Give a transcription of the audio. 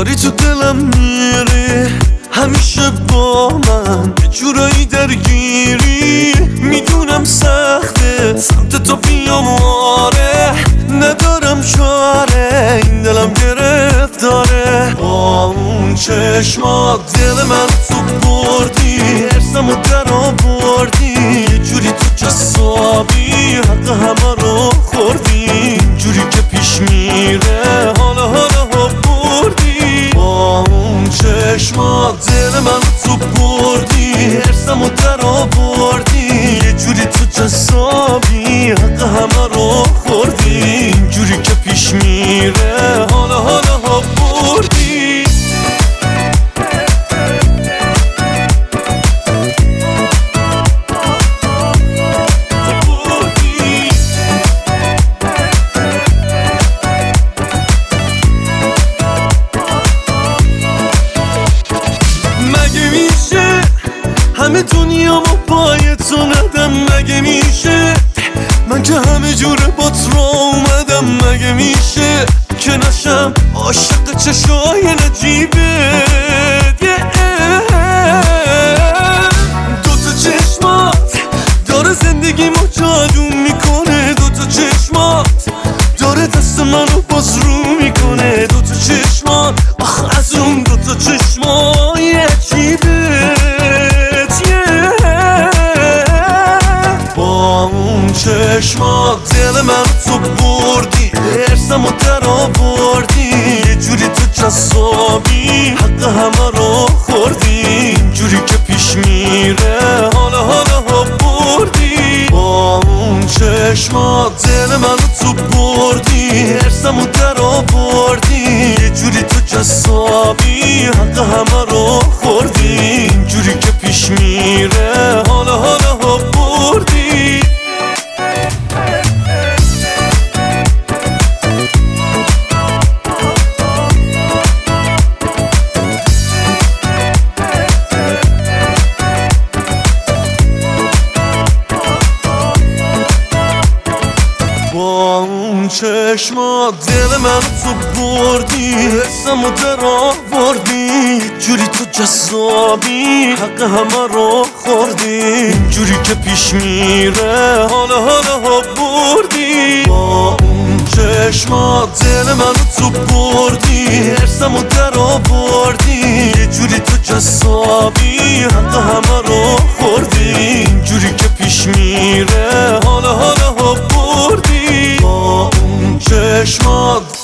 داری تو دلم میری همیشه با من یه جورایی درگیری. میدونم سخته سمت تو بیام آره، ندارم چاره این دلم گرفتاره. با اون چشمات دل من تو بردی، ارسمو در آوردی، یه جوری تو جسابی حق همه رو خوردی. جوری که پیش میره حالا بردی. با اون چشمات دل من تو بردی، ارسمو در آوردی، یه جوری تو جسابی حق همه رو خوردی. جوری که پیش میره حالا بردی. مگه میشه همه دنیامو پای تو ندم؟ مگه میشه من که همه جوره با تو اومدم؟ مگه میشه که نشم عاشق چشای نجیبت؟ دوتا چشمات داره زندگیمو جادو میکنه، دوتا چشمات داره دست منو باز رو میکنه. دوتا چشمات آخ از اون دوتا چشمای عجیبت. با اون چشمات دل من تو بردی، ارسمو در آوردی، یه جوری تو جسابی حق همه رو خوردی. جوری که پیش میره حالا بردی. با اون چشمات دل من تو بردی، ارسمو در آوردی، یه جوری تو جسابی حق همه رو خوردی. جوری که پیش میره حالا بردی. با اون چشمات دل من تو بردی، حسمو در آوردی، جوری تو جسابی حق همه رو خوردی. جوری که پیش میره حالا بردی. با اون چشمات دل من تو بردی، حسمو در آوردی، یه جوری تو جسابی حق همه رو خوردی. جوری که پیش میره حالا بردی. با اون چشمات